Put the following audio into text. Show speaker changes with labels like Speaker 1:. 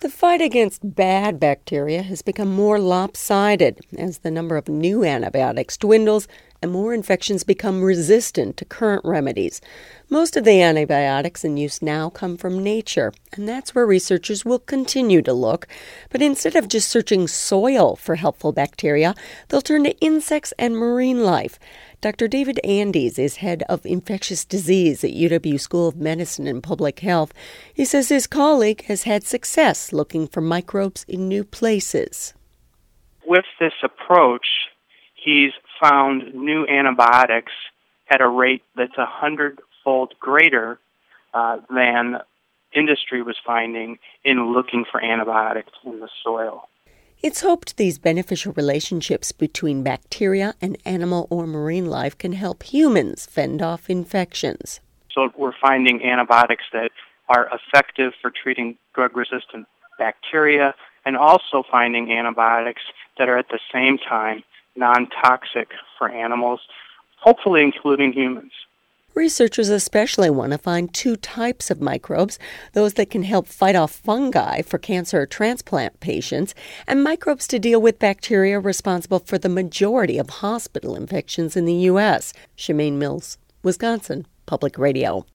Speaker 1: The fight against bad bacteria has become more lopsided as the number of new antibiotics dwindles and more infections become resistant to current remedies. Most of the antibiotics in use now come from nature, and that's where researchers will continue to look. But instead of just searching soil for helpful bacteria, they'll turn to insects and marine life. Dr. David Andes is head of infectious disease at UW School of Medicine and Public Health. He says his colleague has had success looking for microbes in new places.
Speaker 2: With this approach, he's found new antibiotics at a rate that's 100-fold greater than industry was finding in looking for antibiotics in the soil.
Speaker 1: It's hoped these beneficial relationships between bacteria and animal or marine life can help humans fend off infections.
Speaker 2: So we're finding antibiotics that are effective for treating drug-resistant bacteria and also finding antibiotics that are at the same time non-toxic for animals, hopefully including humans.
Speaker 1: Researchers especially want to find two types of microbes, those that can help fight off fungi for cancer or transplant patients, and microbes to deal with bacteria responsible for the majority of hospital infections in the U.S. Shemaine Mills, Wisconsin Public Radio.